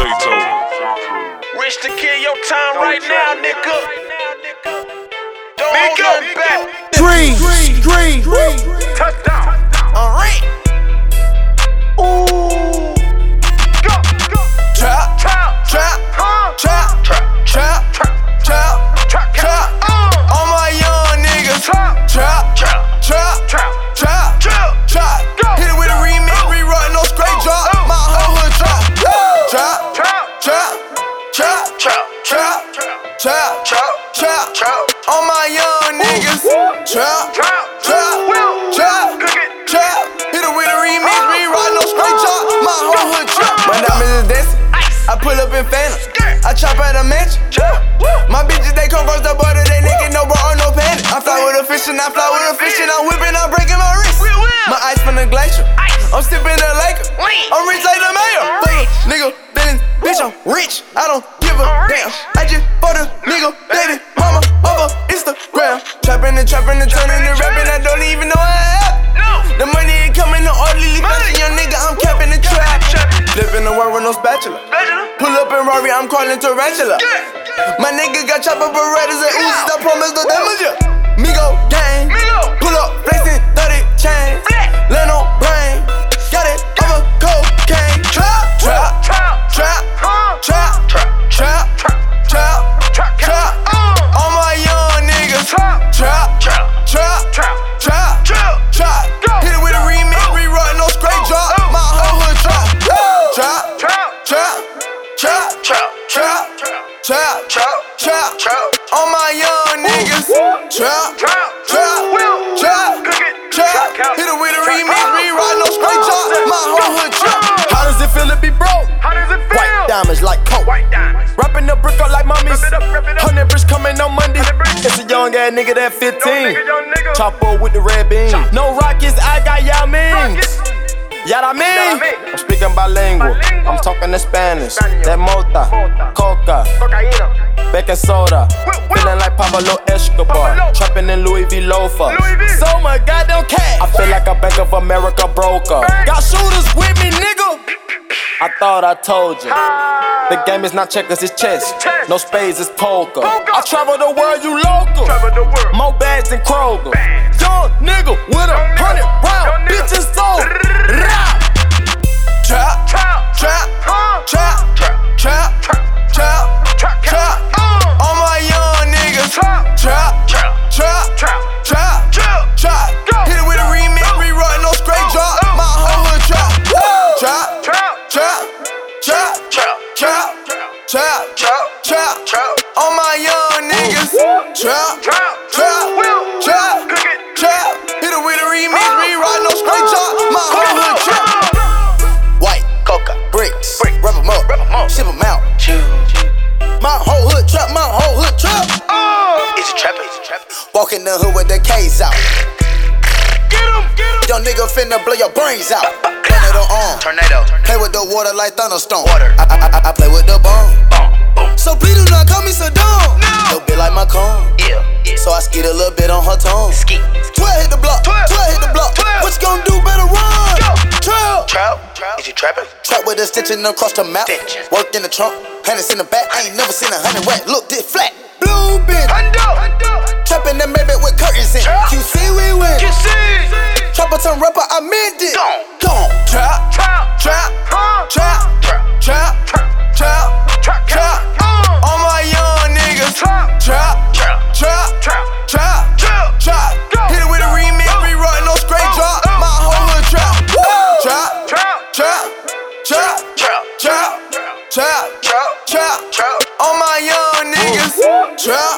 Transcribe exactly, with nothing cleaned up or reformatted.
Shato. Rich to kill your time right now, nigga. Don't hold nothing back. Dream, dream, dream. Touchdown. Alright. Ooh. Go, go. Trap, Trap, trap, huh? trap, Trap, trap, trap, trap, trap, trap. uh. All my young niggas. Trap, Trap, trap, trap, trap, trap, trap. trap. Go. Hit it with a remix, Oh. rerun, no straight Oh. drop. Oh. My whole hood trap. Trap, Trap, trap, trap, trap, trap, trap, trap, trap. trap. All my young niggas. Trap, Trap, trap, Will. trap, Cook it. trap. Hit it with a remix, rerun, no straight drop. My whole hood trap. My diamonds is dancing. I pull up in Phantom. I chop at a mansion. My bitches, they come across the border, they naked, no bra or no panties. I fly with a fish and I fly with a fish and I'm whipping, I'm breaking my wrist. My ice from the glacier. I'm sipping the Laker. I'm rich like the mayor. Nigga, feelings, bitch, I'm rich. I don't give a damn. I just bought a nigga, baby, mama, over Instagram. Trapping and trapping and turning and rapping, I don't even know how I have. The money ain't coming, no orderly fashion, young nigga, I'm capping the trap. Flipping the world with no spatula. Pull up in Rory, I'm calling tarantula. My nigga got chopper Berettas and Uzis, I promise no damage ya. Migo gang, pull up, flexing thirty chains. Land on brain, got it over cocaine. Trap, trap, trap, trap, trap, trap, trap, trap. All my young niggas. Trap, trap, trap, trap, trap, trap. Hit it with a remix, rerun, no straight drop. My whole hood trap. Trap, trap, trap, trap, trap, trap, trap. All my young niggas. Trap, trap, trap, trap. Hit it with a remix, rerun, no straight drop. My whole hood trap. How does it feel to be broke? How does it feel? White diamonds like coke. White diamonds. Wrapping the brick up like mummies. Wrap it up, wrap it up. Hundred bricks coming on Monday. Hundred bricks. It's a young ass nigga that fifteen. Young nigga, young nigga. Chopper with the red beam. Chop. No rockets, I got y'all means. Rockets. Yada mean. Yada mean. I'm speaking bilingual. Bilingual. I'm talking in Spanish. Spanish. That mota, Mota. coca, Cocaína. baking soda. Woo, woo. Feeling like Pablo Escobar. Pablo. Trapping in Louis V loafers. Louis V. So much goddamn cash. I feel like a Bank of America broker. Bang. Got shooters with me, nigga. I thought I told you. The game is not checkers, it's chess. Chess. No spades, it's poker. Poker. I travel the world, you local. Travel the world. More bags than Kroger. Bags. Young nigga with a Young nigga. hundred Young round nigga. bitches sold. Rah. Trap, Trap, trap, huh? trap, Trap, trap, trap, trap, trap, trap. uh. All my young niggas. Trap, Trap, trap, trap, trap, trap, trap. trap. Go. Hit it with a remix, Oh. rerun, no straight Oh. drop. Oh. My whole hood trap. Trap, Trap, trap, trap, trap, trap, trap, trap, trap. trap. All my young niggas. Trap, Trap, trap, Will. trap, Cook it. trap. Hit it with a remix, rerun, no straight drop. My Cook whole it. hood trap. White, coca, bricks, Bricks. rub 'em up, Rub 'em up. ship 'em out. My whole hood trap, my whole hood trap. Oh. It's a trap, it's a trap. Walk in the hood with the K's out. Get him, get him. Young nigga finna blow your brains out. Tornado on. Tornado. Play with the water like thunderstorm. Water. I, I, I, I play with the bomb. Boom, boom. So please do not call me Saddam. No. Little bit like my con. Yeah, yeah. So I skid a little bit on her tongue. Ski. Twelve hit the block. Twelve. Twelve hit the block. Twelve. What you gonna do? Better run. Go. Trap. Trap. Is you trapping? Trap with a stitching across the mouth. Stitching. Work in the trunk. Hundreds in the back. I ain't never seen a hundred rack. Look this flat. Blue bitch. Hundo. Hundo. Trapping the Maybach with curtains in. Trap. Q C we win. You see? Trapper turn rapper, I meant it. Gone. Gone. Trap. Trap, Trap. huh? Trap. Trap, Trap. trap, Trap. trap, Trap. uh. All my young niggas. Trap, Trap. trap, Trap. trap, Trap. trap. Trap. Go. Hit it with a remix, Oh. rerun, no straight Oh. drop. Oh. My whole hood trap. Trap. Trap, Trap. Trap. trap, Trap. trap, Trap. trap, Trap. trap. All my young niggas. Trap.